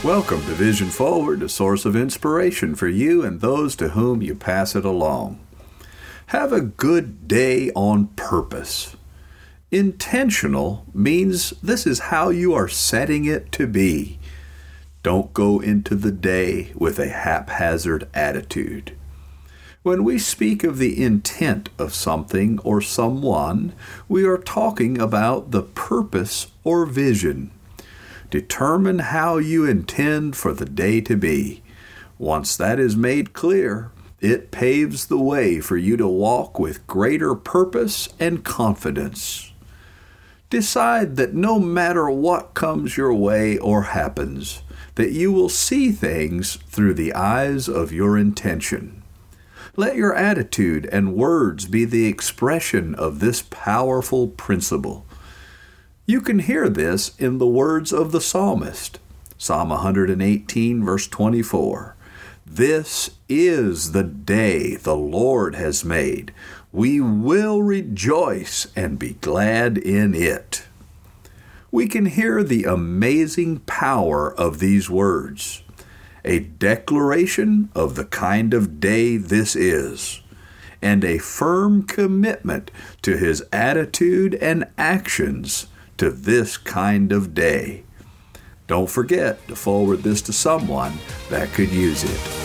Welcome to Vision Forward, a source of inspiration for you and those to whom you pass it along. Have a good day on purpose. Intentional means this is how you are setting it to be. Don't go into the day with a haphazard attitude. When we speak of the intent of something or someone, we are talking about the purpose or vision. Determine how you intend for the day to be. Once that is made clear, it paves the way for you to walk with greater purpose and confidence. Decide that no matter what comes your way or happens, that you will see things through the eyes of your intention. Let your attitude and words be the expression of this powerful principle. You can hear this in the words of the psalmist, Psalm 118, verse 24. This is the day the Lord has made. We will rejoice and be glad in it. We can hear the amazing power of these words, a declaration of the kind of day this is, and a firm commitment to his attitude and actions to this kind of day. Don't forget to forward this to someone that could use it.